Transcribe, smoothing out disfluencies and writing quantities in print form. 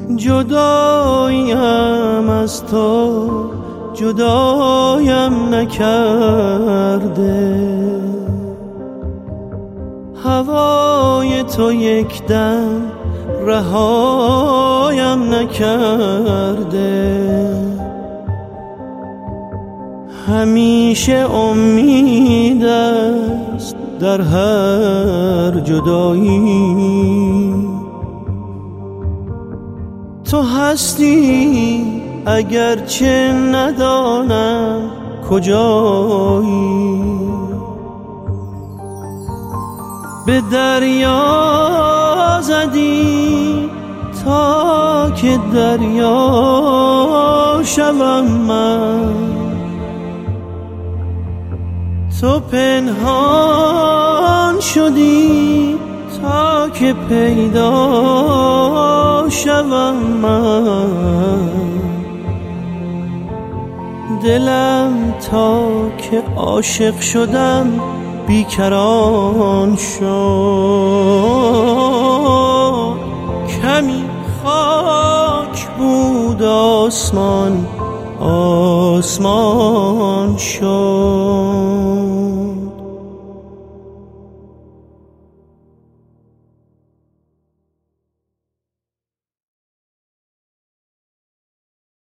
جداییم از تو جدایم نکرده، هوای تو یک دم رهایم نکرده. همیشه امید است در هر جدایی، تو هستی اگرچه ندانم کجایی. به دریا زدی تا که دریا شوم من، تو پنهان شدی تا که پیدا شوم من. دلم تا که عاشق شدم بیکران شد، کمی خاک بود آسمان آسمان شد.